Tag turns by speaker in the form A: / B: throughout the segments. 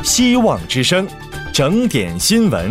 A: 希望之声，整点新闻。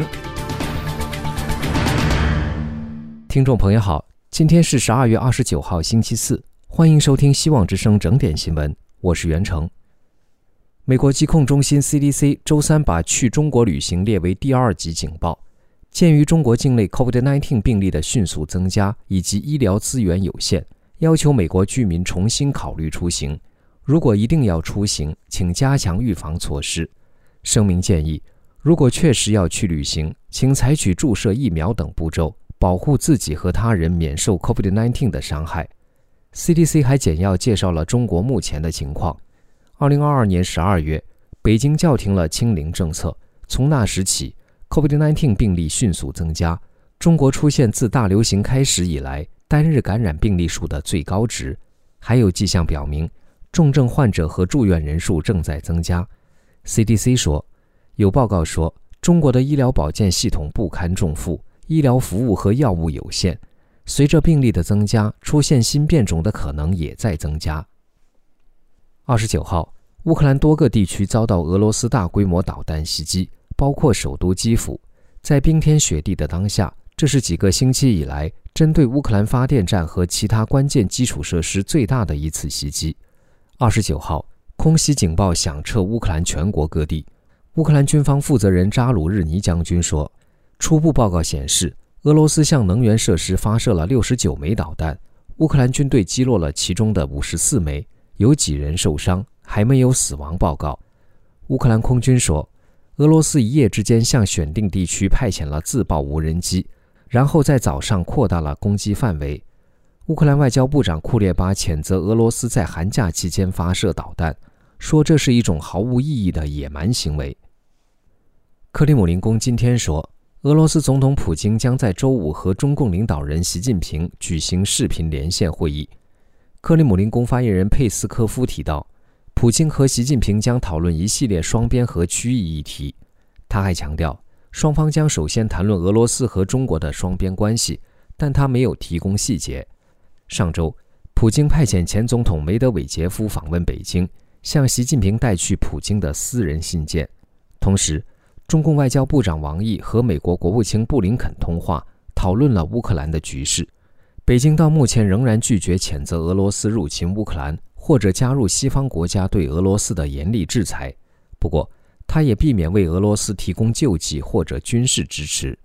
B: 听众朋友好，今天是12月29号星期四，欢迎收听希望之声整点新闻，我是袁成。美国疾控中心 CDC 周三把去中国旅行列为第2级警报。鉴于中国境内 COVID-19 病例的迅速增加以及医疗资源有限，要求美国居民重新考虑出行。如果一定要出行，请加强预防措施。声明建议，如果确实要去旅行，请采取注射疫苗等步骤，保护自己和他人免受 COVID-19 的伤害。CDC 还简要介绍了中国目前的情况。2022年12月，北京叫停了清零政策，从那时起COVID-19 病例迅速增加，中国出现自大流行开始以来单日感染病例数的最高值，还有迹象表明重症患者和住院人数正在增加。CDC 说，有报告说中国的医疗保健系统不堪重负，医疗服务和药物有限，随着病例的增加，出现新变种的可能也在增加。29号，乌克兰多个地区遭到俄罗斯大规模导弹袭击，包括首都基辅。在冰天雪地的当下，这是几个星期以来针对乌克兰发电站和其他关键基础设施最大的一次袭击。29号，空袭警报响彻乌克兰全国各地。乌克兰军方负责人扎鲁日尼将军说，初步报告显示，俄罗斯向能源设施发射了69枚导弹，乌克兰军队击落了其中的54枚，有几人受伤，还没有死亡报告。乌克兰空军说，俄罗斯一夜之间向选定地区派遣了自爆无人机，然后在早上扩大了攻击范围。乌克兰外交部长库列巴谴责俄罗斯在寒假期间发射导弹，说这是一种毫无意义的野蛮行为。克里姆林宫今天说，俄罗斯总统普京将在周五和中共领导人习近平举行视频连线会议。克里姆林宫发言人佩斯科夫提到，普京和习近平将讨论一系列双边和区域议题。他还强调，双方将首先谈论俄罗斯和中国的双边关系，但他没有提供细节。上周，普京派遣前总统梅德韦杰夫访问北京，向习近平带去普京的私人信件。同时，中共外交部长王毅和美国国务卿布林肯通话，讨论了乌克兰的局势。北京到目前仍然拒绝谴责俄罗斯入侵乌克兰，或者加入西方国家对俄罗斯的严厉制裁。不过，他也避免为俄罗斯提供救济或者军事支持。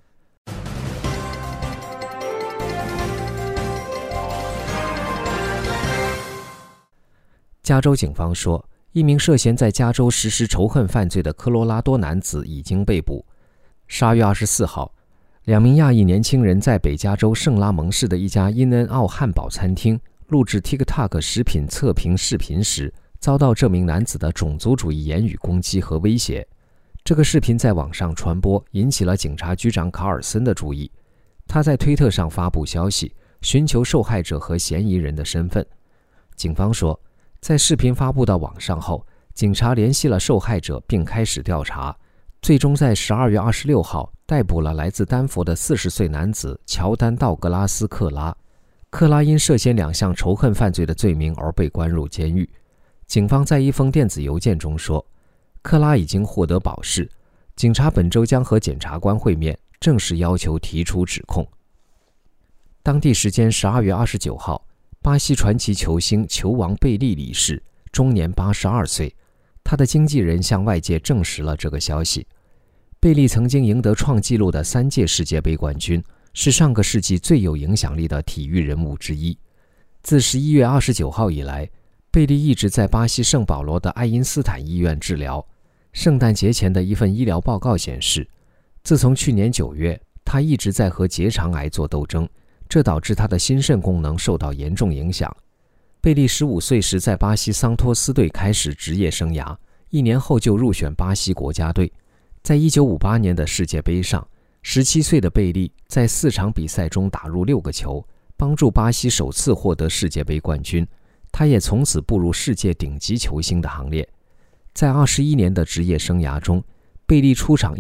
B: 加州警方说，一名涉嫌在加州实施仇恨犯罪的科罗拉多男子已经被捕。12月24号，2名亚裔年轻人在北加州圣拉蒙市的一家因恩奥汉堡餐厅录制 TikTok 食品测评视频时，遭到这名男子的种族主义言语攻击和威胁。这个视频在网上传播，引起了警察局长卡尔森的注意。他在推特上发布消息，寻求受害者和嫌疑人的身份。警方说，在视频发布到网上后，警察联系了受害者并开始调查，最终在12月26号逮捕了来自丹佛的40岁男子乔丹·道格拉斯·克拉。克拉因涉嫌2项仇恨犯罪的罪名而被关入监狱。警方在一封电子邮件中说，克拉已经获得保释，警察本周将和检察官会面，正式要求提出指控。当地时间12月29号，巴西传奇球星球王贝利离世，终年82岁。他的经纪人向外界证实了这个消息。贝利曾经赢得创纪录的3届世界杯冠军，是上个世纪最有影响力的体育人物之一。自11月29号以来，贝利一直在巴西圣保罗的爱因斯坦医院治疗。圣诞节前的一份医疗报告显示，自从去年9月，他一直在和结肠癌做斗争，这导致他的心肾功能受到严重影响。贝利15岁时在巴西桑托斯队开始职业生涯，1年后就入选巴西国家队。在1958年的世界杯上，17岁的贝利在4场比赛中打入6个球，帮助巴西首次获得世界杯冠军。他也从此步入世界顶级球星的行列。在21年的职业生涯中，贝利出场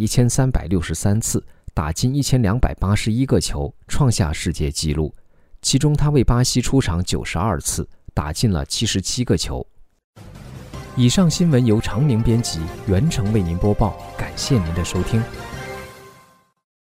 B: 1363次，打进1281个球，创下世界纪录。其中他为巴西出场92次，打进了77个球。 以上新闻由常宁编辑，袁成为您播报，感谢您的收听。